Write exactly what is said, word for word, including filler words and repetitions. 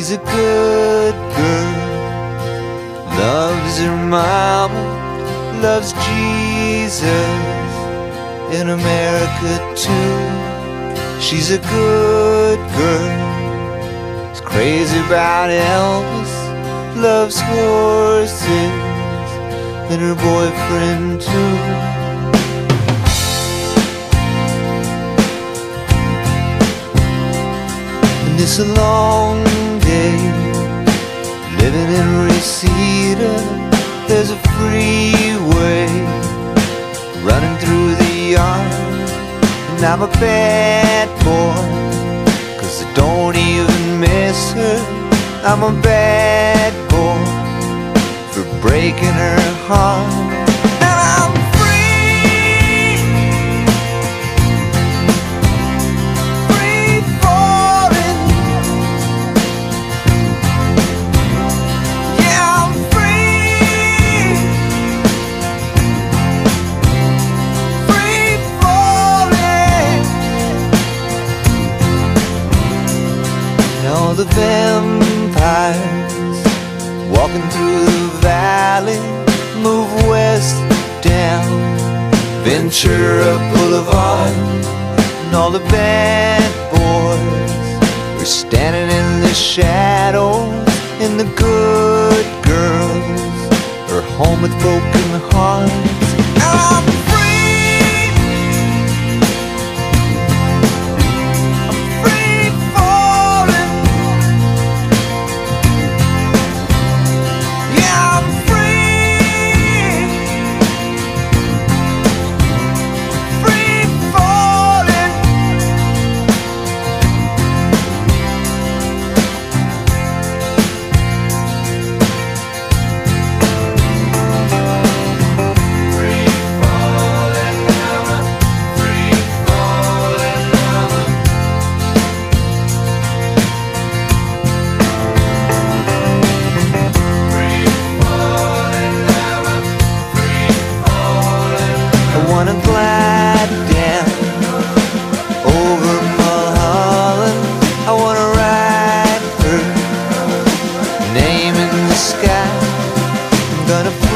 She's a good girl, loves her mama, loves Jesus, in America too. She's a good girl, is crazy about Elvis, loves horses, and her boyfriend too. And it's a long day living in Reseda. There's a freeway running through the yard, and I'm a bad boy, 'cause I don't even miss her. I'm a bad boy for breaking her heart. And I'm free, free falling. Yeah, I'm free, free falling. And all the vampires walking through the valley move west down Ventura Boulevard, and all the bad boys are standing in the shadows, and the good girls are home with broken hearts. And I'm free, I'm free falling. Yeah, I'm free, free falling. Free falling, I'm free falling, I'm free falling, I'm free falling. I wanna glide down over Mulholland. I wanna write her name in the sky. I'm gonna